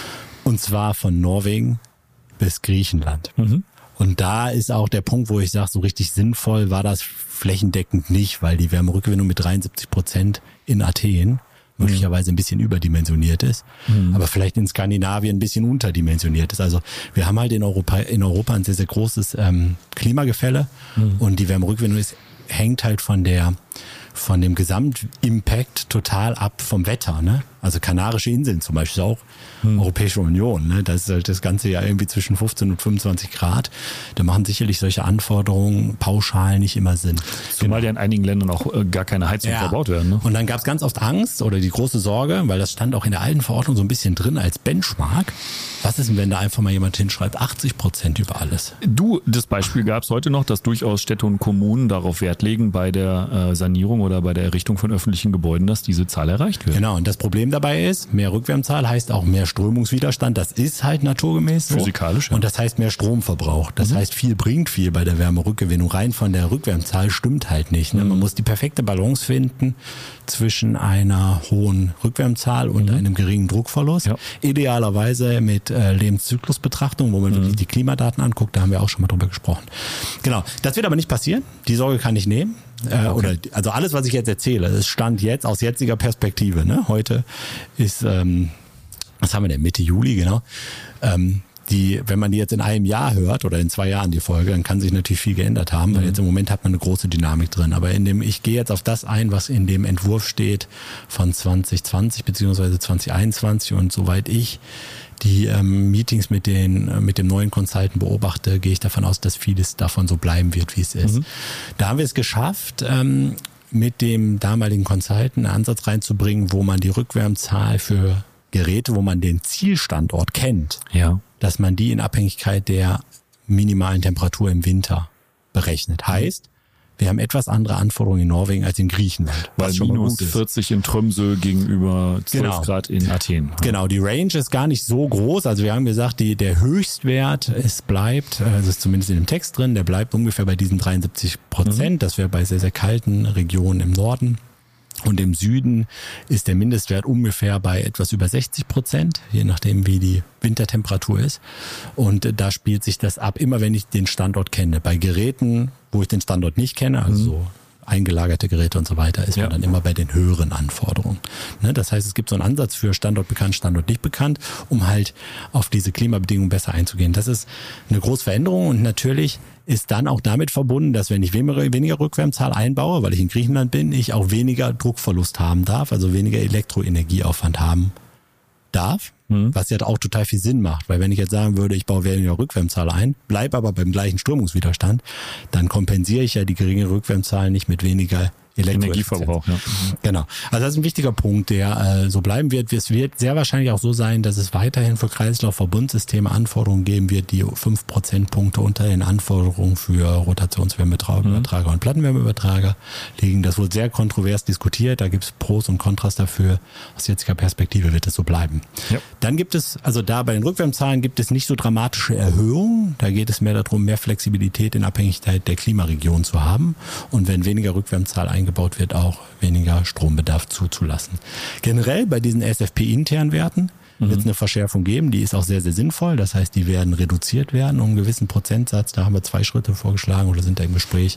Und zwar von Norwegen bis Griechenland. Mhm. Und da ist auch der Punkt, wo ich sage, so richtig sinnvoll war das flächendeckend nicht, weil die Wärmerückgewinnung mit dreiundsiebzig Prozent in Athen möglicherweise ein bisschen überdimensioniert ist, mhm. aber vielleicht in Skandinavien ein bisschen unterdimensioniert ist. Also wir haben halt in Europa, in Europa ein sehr, sehr großes ähm, Klimagefälle mhm. und die Wärmerückgewinnung ist, hängt halt von der von dem Gesamtimpact total ab vom Wetter, ne? Also Kanarische Inseln zum Beispiel auch hm. Europäische Union, ne? Das ist halt das Ganze ja irgendwie zwischen fünfzehn und fünfundzwanzig Grad. Da machen sicherlich solche Anforderungen pauschal nicht immer Sinn. Zumal genau. ja in einigen Ländern auch äh, gar keine Heizung ja. verbaut werden. Ne? Und dann gab es ganz oft Angst oder die große Sorge, weil das stand auch in der alten Verordnung so ein bisschen drin als Benchmark. Was ist denn, wenn da einfach mal jemand hinschreibt, achtzig Prozent über alles? Du, das Beispiel gab es heute noch, dass durchaus Städte und Kommunen darauf Wert legen bei der äh, Sanierung oder bei der Errichtung von öffentlichen Gebäuden, dass diese Zahl erreicht wird. Genau, und das Problem dabei ist, mehr Rückwärmzahl heißt auch mehr Strömungswiderstand. Das ist halt naturgemäß so. Physikalisch, ja. Und das heißt mehr Stromverbrauch. Das mhm. heißt, viel bringt viel bei der Wärmerückgewinnung. Rein von der Rückwärmzahl stimmt halt nicht. Ne? Mhm. Man muss die perfekte Balance finden zwischen einer hohen Rückwärmzahl und mhm. einem geringen Druckverlust. Ja. Idealerweise mit äh, Lebenszyklusbetrachtung, wo man mhm. wirklich die Klimadaten anguckt. Da haben wir auch schon mal drüber gesprochen. Genau, das wird aber nicht passieren. Die Sorge kann ich nehmen. Äh, okay. Oder also alles, was ich jetzt erzähle, ist Stand jetzt aus jetziger Perspektive. Ne? Heute ist, ähm, was haben wir denn, Mitte Juli, genau. Ähm, die, wenn man die jetzt in einem Jahr hört oder in zwei Jahren die Folge, dann kann sich natürlich viel geändert haben, weil mhm. jetzt im Moment hat man eine große Dynamik drin. Aber in dem, ich gehe jetzt auf das ein, was in dem Entwurf steht von zwanzig zwanzig beziehungsweise zwanzig einundzwanzig und soweit ich die ähm, Meetings mit den äh, mit dem neuen Consultant beobachte, gehe ich davon aus, dass vieles davon so bleiben wird, wie es ist. Mhm. Da haben wir es geschafft, ähm, mit dem damaligen Consultant einen Ansatz reinzubringen, wo man die Rückwärmzahl für Geräte, wo man den Zielstandort kennt, ja. dass man die in Abhängigkeit der minimalen Temperatur im Winter berechnet. Heißt, wir haben etwas andere Anforderungen in Norwegen als in Griechenland. Weil minus vierzig in Tromsø gegenüber zwölf genau. Grad in Athen. Genau, die Range ist gar nicht so groß. Also wir haben gesagt, die, der Höchstwert, es bleibt, das ist zumindest in dem Text drin, der bleibt ungefähr bei diesen dreiundsiebzig Prozent. Mhm. Das wäre bei sehr, sehr kalten Regionen im Norden. Und im Süden ist der Mindestwert ungefähr bei etwas über sechzig Prozent, je nachdem wie die Wintertemperatur ist. Und da spielt sich das ab, immer wenn ich den Standort kenne. Bei Geräten, wo ich den Standort nicht kenne, also so eingelagerte Geräte und so weiter, ist ja. man dann immer bei den höheren Anforderungen. Ne? Das heißt, es gibt so einen Ansatz für Standort bekannt, Standort nicht bekannt, um halt auf diese Klimabedingungen besser einzugehen. Das ist eine große Veränderung und natürlich ist dann auch damit verbunden, dass wenn ich weniger Rückwärmzahl einbaue, weil ich in Griechenland bin, ich auch weniger Druckverlust haben darf, also weniger Elektroenergieaufwand haben darf, mhm. was ja auch total viel Sinn macht, weil wenn ich jetzt sagen würde, ich baue weniger Rückwärmzahl ein, bleibe aber beim gleichen Strömungswiderstand, dann kompensiere ich ja die geringe Rückwärmzahl nicht mit weniger Energieverbrauch, ja. Genau. Also das ist ein wichtiger Punkt, der äh, so bleiben wird. Es wird sehr wahrscheinlich auch so sein, dass es weiterhin für Kreislaufverbundsysteme Anforderungen geben wird, die fünf Prozentpunkte unter den Anforderungen für Rotationswärmeübertrager mhm. und Plattenwärmeübertrager liegen. Das wurde sehr kontrovers diskutiert. Da gibt es Pros und Kontras dafür. Aus jetziger Perspektive wird es so bleiben. Ja. Dann gibt es, also da bei den Rückwärmzahlen gibt es nicht so dramatische Erhöhungen. Da geht es mehr darum, mehr Flexibilität in Abhängigkeit der Klimaregion zu haben. Und wenn weniger Rückwärmzahl eingebaut wird, auch weniger Strombedarf zuzulassen. Generell bei diesen S F P-internen Werten wird es eine Verschärfung geben, die ist auch sehr, sehr sinnvoll. Das heißt, die werden reduziert werden um einen gewissen Prozentsatz. Da haben wir zwei Schritte vorgeschlagen oder sind da im Gespräch.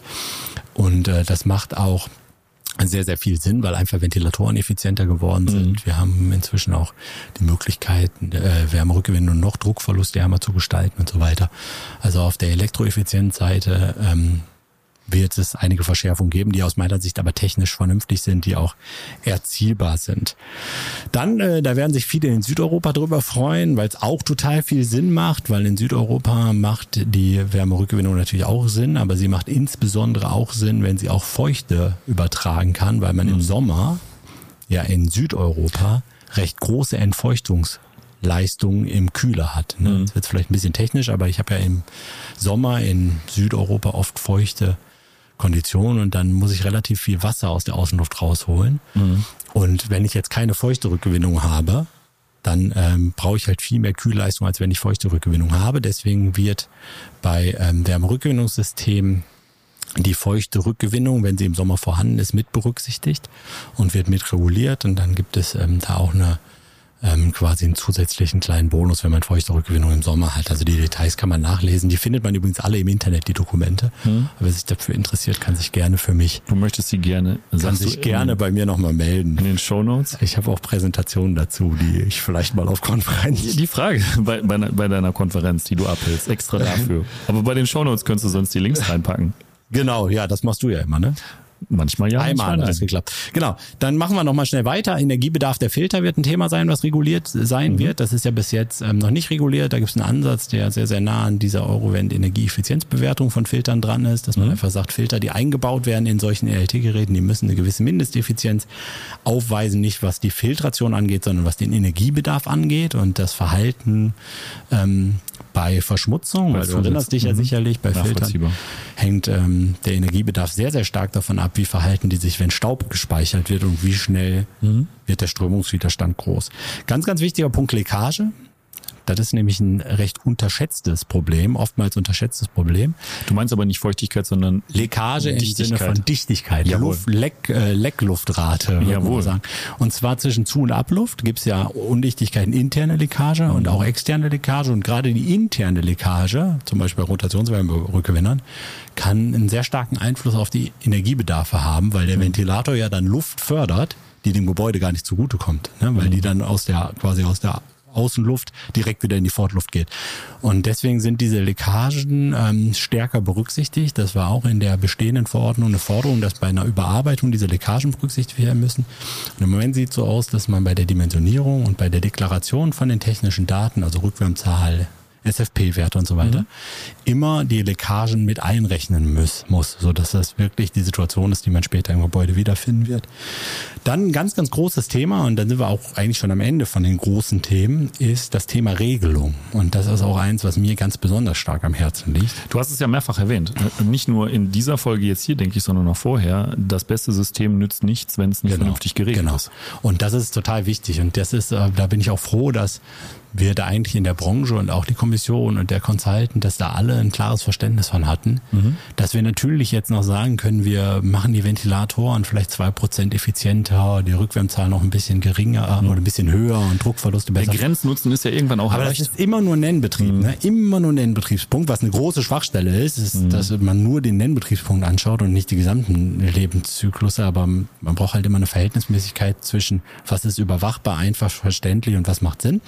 Und äh, das macht auch sehr, sehr viel Sinn, weil einfach Ventilatoren effizienter geworden sind. Mhm. Wir haben inzwischen auch die Möglichkeit, äh, Wärmerückgewinnung und noch Druckverlust ärmer zu gestalten und so weiter. Also auf der Elektroeffizienzseite ähm, wird es einige Verschärfungen geben, die aus meiner Sicht aber technisch vernünftig sind, die auch erzielbar sind. Dann, äh, da werden sich viele in Südeuropa drüber freuen, weil es auch total viel Sinn macht, weil in Südeuropa macht die Wärmerückgewinnung natürlich auch Sinn, aber sie macht insbesondere auch Sinn, wenn sie auch Feuchte übertragen kann, weil man mhm. im Sommer ja in Südeuropa recht große Entfeuchtungsleistungen im Kühler hat. Ne? Mhm. Das wird vielleicht ein bisschen technisch, aber ich habe ja im Sommer in Südeuropa oft feuchte Konditionen und dann muss ich relativ viel Wasser aus der Außenluft rausholen. Mhm. Und wenn ich jetzt keine feuchte Rückgewinnung habe, dann ähm, brauche ich halt viel mehr Kühlleistung, als wenn ich feuchte Rückgewinnung habe. Deswegen wird bei ähm, Wärmerückgewinnungssystemen die feuchte Rückgewinnung, wenn sie im Sommer vorhanden ist, mit berücksichtigt und wird mit reguliert. Und dann gibt es ähm, da auch eine ähm, quasi einen zusätzlichen kleinen Bonus, wenn man feuchte Rückgewinnung im Sommer hat. Also die Details kann man nachlesen. Die findet man übrigens alle im Internet, die Dokumente. Hm. Aber wer sich dafür interessiert, kann sich gerne für mich. Du möchtest sie gerne. Kann sich gerne bei mir nochmal melden. In den Shownotes. Ich habe auch Präsentationen dazu, die ich vielleicht mal auf Konferenz. Die Frage bei, bei, bei deiner Konferenz, die du abhältst, extra dafür. Aber bei den Shownotes könntest du sonst die Links reinpacken. Genau, ja, das machst du ja immer, ne? Manchmal ja, einmal hat das geklappt. Genau, dann machen wir nochmal schnell weiter. Energiebedarf der Filter wird ein Thema sein, was reguliert sein mhm. wird. Das ist ja bis jetzt ähm, noch nicht reguliert. Da gibt es einen Ansatz, der sehr, sehr nah an dieser Eurovent-Energieeffizienzbewertung von Filtern dran ist, dass man mhm. einfach sagt, Filter, die eingebaut werden in solchen E L T-Geräten, die müssen eine gewisse Mindesteffizienz aufweisen, nicht was die Filtration angeht, sondern was den Energiebedarf angeht und das Verhalten ähm, bei Verschmutzung, weil du erinnerst dich ja mhm. sicherlich, bei Filtern hängt ähm, der Energiebedarf sehr, sehr stark davon ab, wie verhalten die sich, wenn Staub gespeichert wird und wie schnell mhm. wird der Strömungswiderstand groß. Ganz, ganz wichtiger Punkt, Leckage. Das ist nämlich ein recht unterschätztes Problem, oftmals unterschätztes Problem. Du meinst aber nicht Feuchtigkeit, sondern Leckage im Sinne von Dichtigkeit, Luft, Leck, äh, Leckluftrate. Jawohl. Sagen. Und zwar zwischen Zu- und Abluft gibt's ja Undichtigkeiten, interne Leckage mhm. und auch externe Leckage. Und gerade die interne Leckage, zum Beispiel bei Rotationswärmerückgewinnern, kann einen sehr starken Einfluss auf die Energiebedarfe haben, weil der mhm. Ventilator ja dann Luft fördert, die dem Gebäude gar nicht zugutekommt, ne? Weil mhm. die dann aus der quasi aus der Außenluft direkt wieder in die Fortluft geht. Und deswegen sind diese Leckagen ähm, stärker berücksichtigt. Das war auch in der bestehenden Verordnung eine Forderung, dass bei einer Überarbeitung diese Leckagen berücksichtigt werden müssen. Und im Moment sieht es so aus, dass man bei der Dimensionierung und bei der Deklaration von den technischen Daten, also Rückwärmzahl, S F P-Werte und so weiter, mhm. immer die Leckagen mit einrechnen muss, muss, sodass das wirklich die Situation ist, die man später im Gebäude wiederfinden wird. Dann ein ganz, ganz großes Thema, und dann sind wir auch eigentlich schon am Ende von den großen Themen, ist das Thema Regelung. Und das ist auch eins, was mir ganz besonders stark am Herzen liegt. Du hast es ja mehrfach erwähnt. Nicht nur in dieser Folge jetzt hier, denke ich, sondern auch vorher. Das beste System nützt nichts, wenn es nicht genau, vernünftig geregelt genau. ist. Und das ist total wichtig. Und das ist, da bin ich auch froh, dass wir da eigentlich in der Branche und auch die Kommission und der Consultant, dass da alle ein klares Verständnis von hatten, mhm. dass wir natürlich jetzt noch sagen können, wir machen die Ventilatoren vielleicht zwei Prozent effizienter, die Rückwärmzahl noch ein bisschen geringer mhm. oder ein bisschen höher und Druckverluste besser. Der Grenznutzen ist ja irgendwann auch Aber erreicht. das ist immer nur ein Nennbetrieb, mhm. ne? Immer nur ein Nennbetriebspunkt, was eine große Schwachstelle ist, ist, mhm. dass man nur den Nennbetriebspunkt anschaut und nicht die gesamten Lebenszyklusse, aber man braucht halt immer eine Verhältnismäßigkeit zwischen, was ist überwachbar, einfach verständlich und was macht Sinn.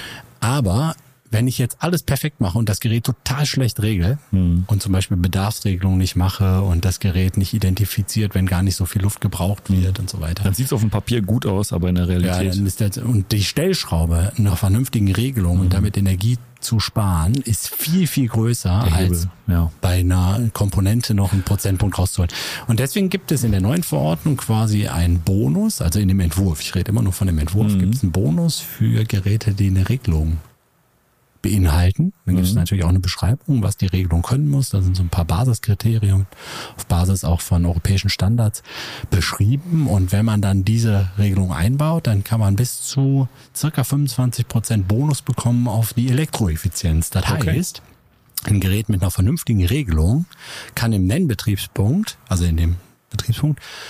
Aber wenn ich jetzt alles perfekt mache und das Gerät total schlecht regle hm. und zum Beispiel Bedarfsregelung nicht mache und das Gerät nicht identifiziert, wenn gar nicht so viel Luft gebraucht wird hm. und so weiter. Dann sieht es auf dem Papier gut aus, aber in der Realität... Ja, dann ist das, und die Stellschraube einer vernünftigen Regelung hm. und damit Energie zu sparen, ist viel, viel größer als ja. bei einer Komponente noch einen Prozentpunkt rauszuholen. Und deswegen gibt es in der neuen Verordnung quasi einen Bonus, also in dem Entwurf, ich rede immer nur von dem Entwurf, mhm. gibt es einen Bonus für Geräte, die eine Regelung beinhalten. Dann gibt es mhm. natürlich auch eine Beschreibung, was die Regelung können muss. Da sind so ein paar Basiskriterien auf Basis auch von europäischen Standards beschrieben. Und wenn man dann diese Regelung einbaut, dann kann man bis zu circa fünfundzwanzig Prozent Bonus bekommen auf die Elektroeffizienz. Das okay. heißt, ein Gerät mit einer vernünftigen Regelung kann im Nennbetriebspunkt, also in dem Betriebspunkt,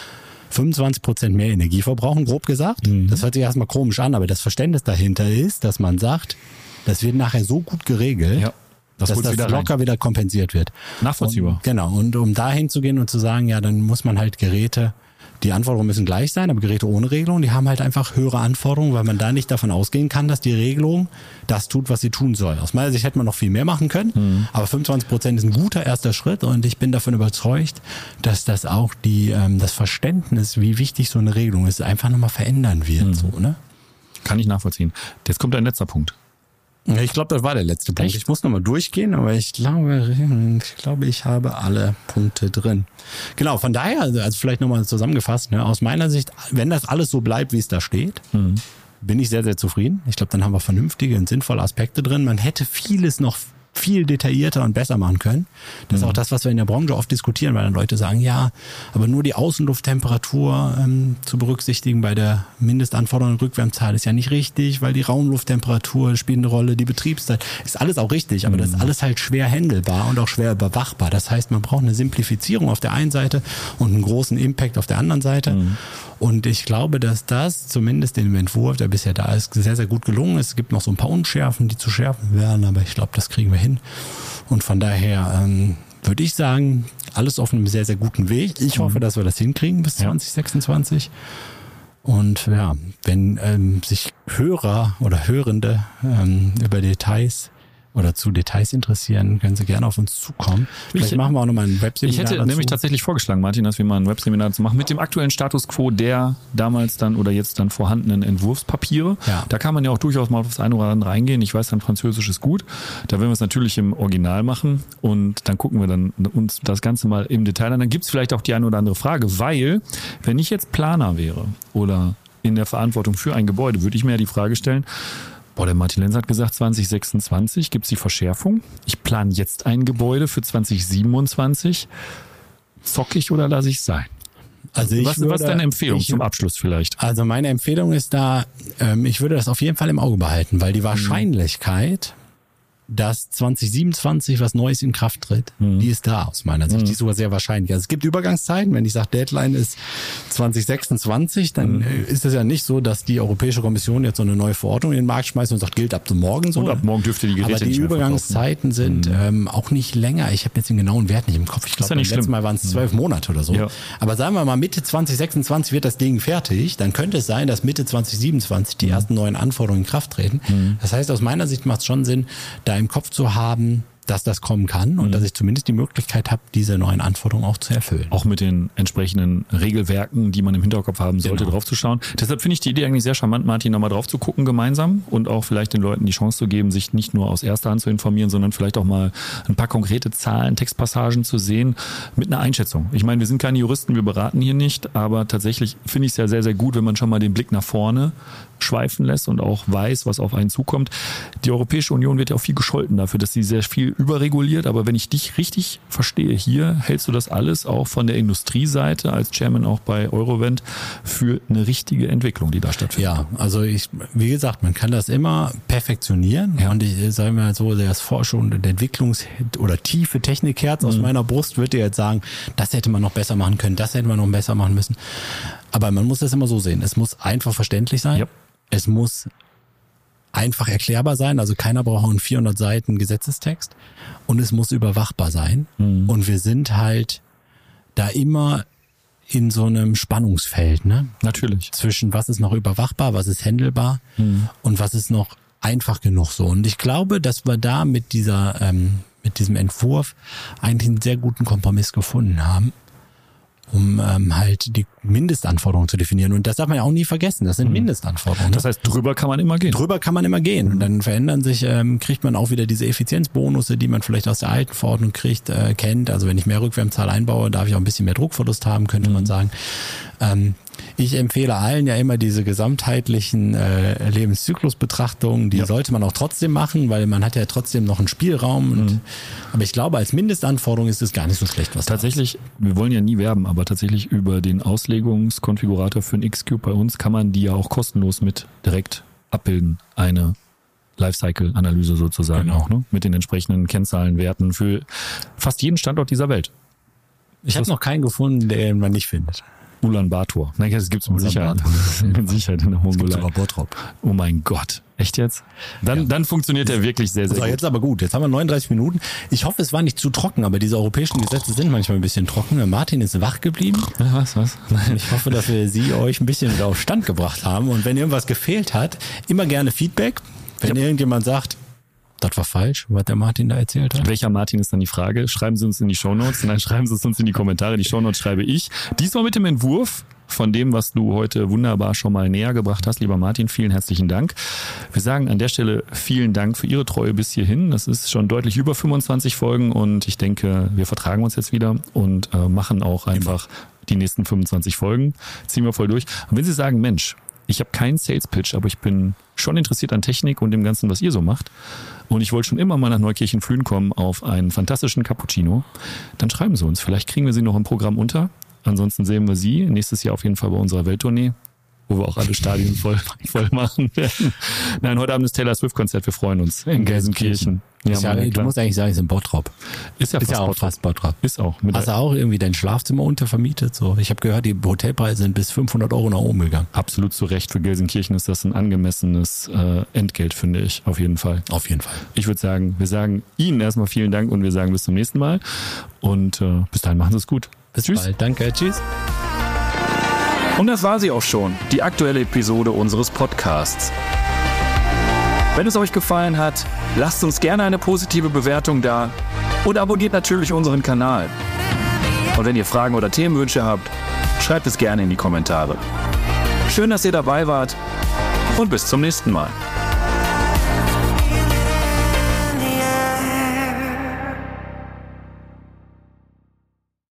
fünfundzwanzig Prozent mehr Energie verbrauchen, grob gesagt. Mhm. Das hört sich erstmal komisch an, aber das Verständnis dahinter ist, dass man sagt, das wird nachher so gut geregelt, ja, das dass das wieder locker rein. wieder kompensiert wird. Nachvollziehbar. Und, genau, und um dahin zu gehen und zu sagen, ja, dann muss man halt Geräte, die Anforderungen müssen gleich sein, aber Geräte ohne Regelung, die haben halt einfach höhere Anforderungen, weil man da nicht davon ausgehen kann, dass die Regelung das tut, was sie tun soll. Aus meiner Sicht hätte man noch viel mehr machen können, mhm. aber fünfundzwanzig Prozent ist ein guter erster Schritt und ich bin davon überzeugt, dass das auch die ähm, das Verständnis, wie wichtig so eine Regelung ist, einfach nochmal verändern wird. Mhm. So, ne? Kann ich nachvollziehen. Jetzt kommt ein letzter Punkt. Ich glaube, das war der letzte Punkt. Echt? Ich muss nochmal durchgehen, aber ich glaube, ich glaube, ich habe alle Punkte drin. Genau, von daher, also vielleicht nochmal zusammengefasst, ne, aus meiner Sicht, wenn das alles so bleibt, wie es da steht, mhm. bin ich sehr, sehr zufrieden. Ich glaube, dann haben wir vernünftige und sinnvolle Aspekte drin. Man hätte vieles noch viel detaillierter und besser machen können. Das ist auch das, was wir in der Branche oft diskutieren, weil dann Leute sagen, ja, aber nur die Außenlufttemperatur ähm, zu berücksichtigen bei der Mindestanforderung und Rückwärmzahl ist ja nicht richtig, weil die Raumlufttemperatur spielt eine Rolle, die Betriebszeit, ist alles auch richtig, aber mhm. das ist alles halt schwer handelbar und auch schwer überwachbar. Das heißt, man braucht eine Simplifizierung auf der einen Seite und einen großen Impact auf der anderen Seite. Mhm. Und ich glaube, dass das zumindest in dem Entwurf, der bisher da ist, sehr, sehr gut gelungen ist. Es gibt noch so ein paar Unschärfen, die zu schärfen werden, aber ich glaube, das kriegen wir hin. Und von daher ähm, würde ich sagen, alles auf einem sehr, sehr guten Weg. Ich hoffe, dass wir das hinkriegen bis zwanzig sechsundzwanzig. Und ja, wenn ähm, sich Hörer oder Hörende ähm, über Details oder zu Details interessieren, können Sie gerne auf uns zukommen. Vielleicht ich, machen wir auch nochmal ein Webseminar Ich hätte dazu. nämlich tatsächlich vorgeschlagen, Martin, dass wir mal ein Webseminar zu machen mit dem aktuellen Status quo der damals dann oder jetzt dann vorhandenen Entwurfspapiere. Ja. Da kann man ja auch durchaus mal auf das eine oder andere eingehen. Ich weiß, dann Französisch ist gut. Da werden wir es natürlich im Original machen und dann gucken wir dann uns das Ganze mal im Detail an. Dann gibt es vielleicht auch die eine oder andere Frage, weil wenn ich jetzt Planer wäre oder in der Verantwortung für ein Gebäude, würde ich mir ja die Frage stellen, boah, der Martin Lenz hat gesagt, zwanzig sechsundzwanzig gibt es die Verschärfung. Ich plane jetzt ein Gebäude für zwanzig siebenundzwanzig. Zock ich oder lasse ich es sein? Also ich was, würde, was ist deine Empfehlung ich, zum Abschluss vielleicht? Also meine Empfehlung ist da, ähm, ich würde das auf jeden Fall im Auge behalten, weil die Wahrscheinlichkeit, dass zwanzig siebenundzwanzig was Neues in Kraft tritt, mhm. die ist da aus meiner Sicht. Mhm. Die ist sogar sehr wahrscheinlich. Also es gibt Übergangszeiten. Wenn ich sage, Deadline ist zwanzig sechsundzwanzig, dann mhm. ist es ja nicht so, dass die Europäische Kommission jetzt so eine neue Verordnung in den Markt schmeißt und sagt, gilt ab morgen so. Und ab morgen dürfte die Geräte Aber die nicht mehr Übergangszeiten sind mhm. ähm, auch nicht länger. Ich habe jetzt den genauen Wert nicht im Kopf. Ich glaube, beim letzten Mal waren es zwölf Monate oder so. Ja. Aber sagen wir mal, Mitte zwanzig sechsundzwanzig wird das Ding fertig. Dann könnte es sein, dass Mitte zwanzig siebenundzwanzig die mhm. ersten neuen Anforderungen in Kraft treten. Mhm. Das heißt, aus meiner Sicht macht es schon Sinn, da im Kopf zu haben, dass das kommen kann und mhm. dass ich zumindest die Möglichkeit habe, diese neuen Anforderungen auch zu erfüllen. Auch mit den entsprechenden Regelwerken, die man im Hinterkopf haben sollte, genau. drauf zu schauen. Deshalb finde ich die Idee eigentlich sehr charmant, Martin, nochmal drauf zu gucken gemeinsam und auch vielleicht den Leuten die Chance zu geben, sich nicht nur aus erster Hand zu informieren, sondern vielleicht auch mal ein paar konkrete Zahlen, Textpassagen zu sehen mit einer Einschätzung. Ich meine, wir sind keine Juristen, wir beraten hier nicht, aber tatsächlich finde ich es ja sehr, sehr gut, wenn man schon mal den Blick nach vorne schweifen lässt und auch weiß, was auf einen zukommt. Die Europäische Union wird ja auch viel gescholten dafür, dass sie sehr viel überreguliert, aber wenn ich dich richtig verstehe, hier hältst du das alles auch von der Industrieseite als Chairman auch bei Eurovent für eine richtige Entwicklung, die da stattfindet. Ja, also ich, wie gesagt, man kann das immer perfektionieren ja. und ich sage mal so, das Forschung und Entwicklungs- oder tiefe Technikherz mhm. aus meiner Brust würde jetzt sagen, das hätte man noch besser machen können, das hätte man noch besser machen müssen. Aber man muss das immer so sehen. Es muss einfach verständlich sein. Ja. Es muss einfach erklärbar sein. Also keiner braucht einen vierhundert Seiten Gesetzestext. Und es muss überwachbar sein. Mhm. Und wir sind halt da immer in so einem Spannungsfeld, ne? Natürlich. Zwischen was ist noch überwachbar, was ist handelbar mhm. und was ist noch einfach genug so. Und ich glaube, dass wir da mit dieser, ähm, mit diesem Entwurf eigentlich einen sehr guten Kompromiss gefunden haben, um ähm, halt die Mindestanforderungen zu definieren. Und das darf man ja auch nie vergessen. Das sind Mindestanforderungen. Das heißt, drüber kann man immer gehen. Drüber kann man immer gehen. Und dann verändern sich, ähm, kriegt man auch wieder diese Effizienzbonusse, die man vielleicht aus der alten Verordnung kriegt, äh, kennt. Also wenn ich mehr Rückwärmzahl einbaue, darf ich auch ein bisschen mehr Druckverlust haben, könnte mhm. man sagen. Ähm, ich empfehle allen ja immer diese gesamtheitlichen äh, Lebenszyklusbetrachtungen, die ja. sollte man auch trotzdem machen, weil man hat ja trotzdem noch einen Spielraum. Und, mhm. aber ich glaube, als Mindestanforderung ist es gar nicht so schlecht, was tatsächlich, wir wollen ja nie werben, aber tatsächlich über den Auslegungskonfigurator für ein X-Cube bei uns kann man die ja auch kostenlos mit direkt abbilden, eine Lifecycle-Analyse sozusagen genau. auch, ne? Mit den entsprechenden Kennzahlen, Werten für fast jeden Standort dieser Welt. Ich habe noch keinen gefunden, den man nicht findet. Ulaanbaatar. Nein, das gibt's mit Sicherheit. Mit Sicherheit in der Mongolei. Oh mein Gott. Echt jetzt? Dann, ja. dann funktioniert der wirklich sehr, sehr so, gut. Jetzt aber gut. Jetzt haben wir neununddreißig Minuten. Ich hoffe, es war nicht zu trocken, aber diese europäischen Gesetze sind manchmal ein bisschen trocken. Martin ist wach geblieben. Ja, was, was? Nein. Ich hoffe, dass wir Sie euch ein bisschen auf Stand gebracht haben. Und wenn irgendwas gefehlt hat, immer gerne Feedback. Wenn ja. irgendjemand sagt, das war falsch, was der Martin da erzählt hat. Welcher Martin ist dann die Frage? Schreiben Sie uns in die Shownotes und dann schreiben Sie es uns in die Kommentare. Die Shownotes schreibe ich. Diesmal mit dem Entwurf von dem, was du heute wunderbar schon mal näher gebracht hast, lieber Martin. Vielen herzlichen Dank. Wir sagen an der Stelle vielen Dank für Ihre Treue bis hierhin. Das ist schon deutlich über fünfundzwanzig Folgen und ich denke, wir vertragen uns jetzt wieder und äh, machen auch einfach die nächsten fünfundzwanzig Folgen. Ziehen wir voll durch. Und wenn Sie sagen, Mensch, ich habe keinen Sales-Pitch, aber ich bin schon interessiert an Technik und dem Ganzen, was ihr so macht. Und ich wollte schon immer mal nach Neukirchen-Flühen kommen auf einen fantastischen Cappuccino. Dann schreiben Sie uns. Vielleicht kriegen wir Sie noch im Programm unter. Ansonsten sehen wir Sie nächstes Jahr auf jeden Fall bei unserer Welttournee, wo wir auch alle Stadien voll, voll machen werden. Nein, heute Abend ist Taylor Swift-Konzert. Wir freuen uns in Gelsenkirchen. Ja, ja, du musst eigentlich sagen, es ist in Bottrop. Ist ja, ist fast, ja auch Bottrop. fast Bottrop. Ist auch. Hast du auch irgendwie dein Schlafzimmer untervermietet? So, ich habe gehört, die Hotelpreise sind bis fünfhundert Euro nach oben gegangen. Absolut zu Recht. Für Gelsenkirchen ist das ein angemessenes äh, Entgelt, finde ich. Auf jeden Fall. Auf jeden Fall. Ich würde sagen, wir sagen Ihnen erstmal vielen Dank und wir sagen bis zum nächsten Mal. Und äh, bis dahin machen Sie es gut. Bis Tschüss. Bald. Danke. Tschüss. Und das war sie auch schon, die aktuelle Episode unseres Podcasts. Wenn es euch gefallen hat, lasst uns gerne eine positive Bewertung da und abonniert natürlich unseren Kanal. Und wenn ihr Fragen oder Themenwünsche habt, schreibt es gerne in die Kommentare. Schön, dass ihr dabei wart und bis zum nächsten Mal.